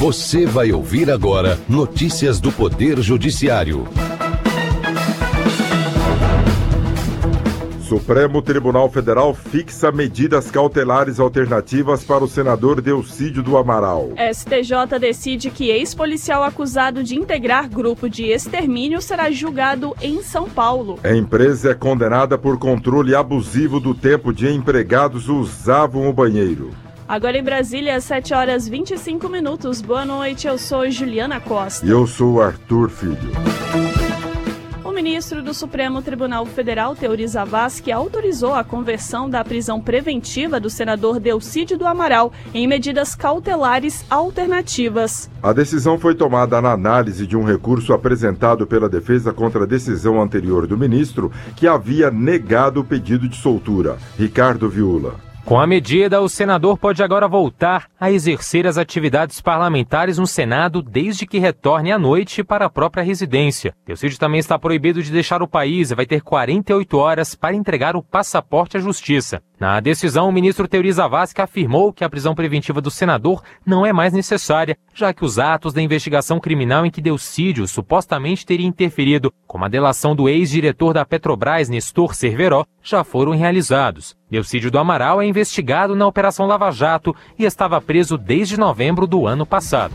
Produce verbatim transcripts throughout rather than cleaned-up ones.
Você vai ouvir agora notícias do Poder Judiciário. Supremo Tribunal Federal fixa medidas cautelares alternativas para o senador Delcídio do Amaral. S T J decide que ex-policial acusado de integrar grupo de extermínio será julgado em São Paulo. A empresa é condenada por controle abusivo do tempo de empregados usavam o banheiro. Agora em Brasília, às sete horas e vinte e cinco minutos. Boa noite, eu sou Juliana Costa. E eu sou Arthur Filho. O ministro do Supremo Tribunal Federal, Teori Zavascki, autorizou a conversão da prisão preventiva do senador Delcídio do Amaral em medidas cautelares alternativas. A decisão foi tomada na análise de um recurso apresentado pela defesa contra a decisão anterior do ministro, que havia negado o pedido de soltura. Ricardo Viula. Com a medida, o senador pode agora voltar a exercer as atividades parlamentares no Senado desde que retorne à noite para a própria residência. Delcídio também está proibido de deixar o país e vai ter quarenta e oito horas para entregar o passaporte à Justiça. Na decisão, o ministro Teori Zavascki afirmou que a prisão preventiva do senador não é mais necessária, já que os atos da investigação criminal em que Delcídio supostamente teria interferido, como a delação do ex-diretor da Petrobras, Nestor Cerveró, já foram realizados. Delcídio do Amaral é investigado na Operação Lava Jato e estava preso desde novembro do ano passado.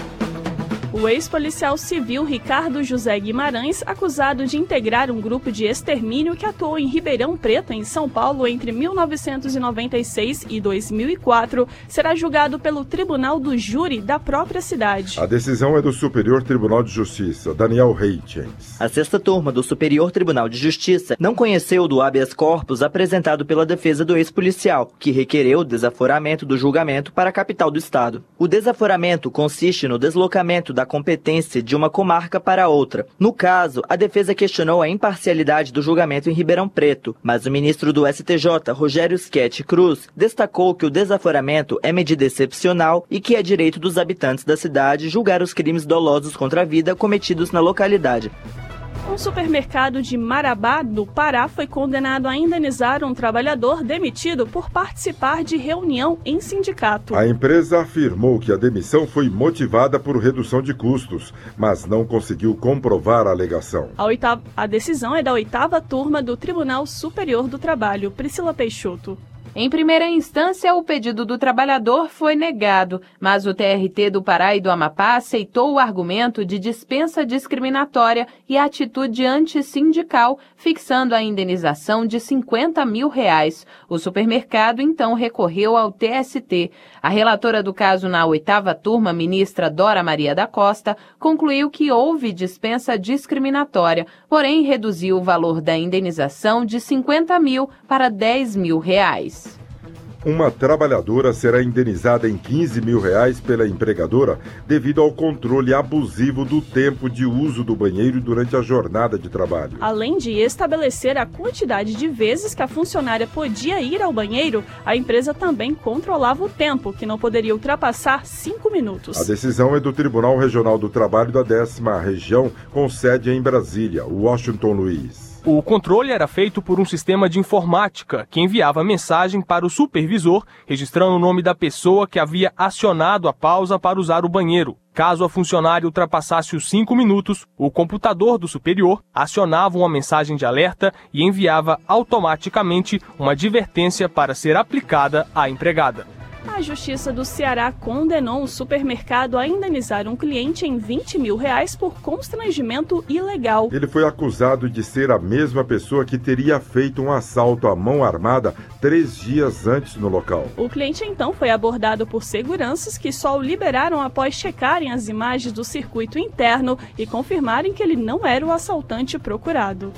O ex-policial civil Ricardo José Guimarães, acusado de integrar um grupo de extermínio que atuou em Ribeirão Preto, em São Paulo, entre mil novecentos e noventa e seis e dois mil e quatro, será julgado pelo Tribunal do Júri da própria cidade. A decisão é do Superior Tribunal de Justiça, Daniel Reitens. A sexta turma do Superior Tribunal de Justiça não conheceu do habeas corpus apresentado pela defesa do ex-policial, que requereu o desaforamento do julgamento para a capital do estado. O desaforamento consiste no deslocamento da competência de uma comarca para outra. No caso, a defesa questionou a imparcialidade do julgamento em Ribeirão Preto, mas o ministro do S T J, Rogério Schetti Cruz, destacou que o desaforamento é medida excepcional e que é direito dos habitantes da cidade julgar os crimes dolosos contra a vida cometidos na localidade. Um supermercado de Marabá, do Pará, foi condenado a indenizar um trabalhador demitido por participar de reunião em sindicato. A empresa afirmou que a demissão foi motivada por redução de custos, mas não conseguiu comprovar a alegação. A, oitava, a decisão é da oitava turma do Tribunal Superior do Trabalho. Priscila Peixoto. Em primeira instância, o pedido do trabalhador foi negado, mas o T R T do Pará e do Amapá aceitou o argumento de dispensa discriminatória e atitude antissindical, fixando a indenização de cinquenta mil reais. O supermercado, então, recorreu ao T S T. A relatora do caso na oitava turma, ministra Dora Maria da Costa, concluiu que houve dispensa discriminatória, porém reduziu o valor da indenização de cinquenta mil para dez mil reais. Uma trabalhadora será indenizada em quinze mil reais pela empregadora devido ao controle abusivo do tempo de uso do banheiro durante a jornada de trabalho. Além de estabelecer a quantidade de vezes que a funcionária podia ir ao banheiro, a empresa também controlava o tempo, que não poderia ultrapassar cinco minutos. A decisão é do Tribunal Regional do Trabalho da décima Região, com sede em Brasília, Washington Luiz. O controle era feito por um sistema de informática que enviava mensagem para o supervisor, registrando o nome da pessoa que havia acionado a pausa para usar o banheiro. Caso a funcionária ultrapassasse os cinco minutos, o computador do superior acionava uma mensagem de alerta e enviava automaticamente uma advertência para ser aplicada à empregada. A Justiça do Ceará condenou o supermercado a indenizar um cliente em vinte mil reais por constrangimento ilegal. Ele foi acusado de ser a mesma pessoa que teria feito um assalto à mão armada três dias antes no local. O cliente então foi abordado por seguranças que só o liberaram após checarem as imagens do circuito interno e confirmarem que ele não era o assaltante procurado.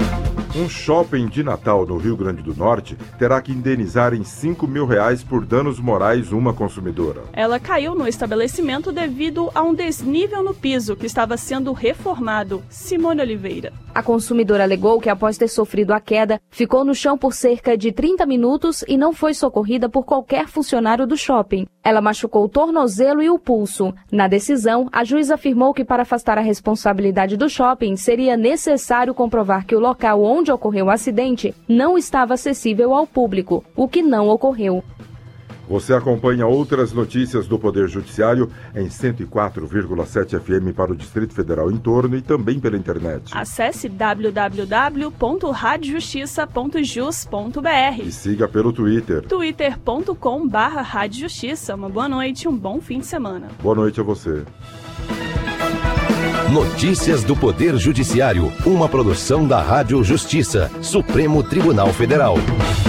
Um shopping de Natal no Rio Grande do Norte terá que indenizar em cinco mil reais por danos morais uma consumidora. Ela caiu no estabelecimento devido a um desnível no piso que estava sendo reformado. Simone Oliveira. A consumidora alegou que após ter sofrido a queda, ficou no chão por cerca de trinta minutos e não foi socorrida por qualquer funcionário do shopping. Ela machucou o tornozelo e o pulso. Na decisão, a juíza afirmou que para afastar a responsabilidade do shopping, seria necessário comprovar que o local onde ocorreu o acidente não estava acessível ao público, o que não ocorreu. Você acompanha outras notícias do Poder Judiciário em cento e quatro vírgula sete F M para o Distrito Federal em torno e também pela internet. Acesse w w w ponto rádio justiça ponto jus ponto b r e siga pelo Twitter. twitter ponto com barra rádio justiça. Uma boa noite e um bom fim de semana. Boa noite a você. Notícias do Poder Judiciário, uma produção da Rádio Justiça, Supremo Tribunal Federal.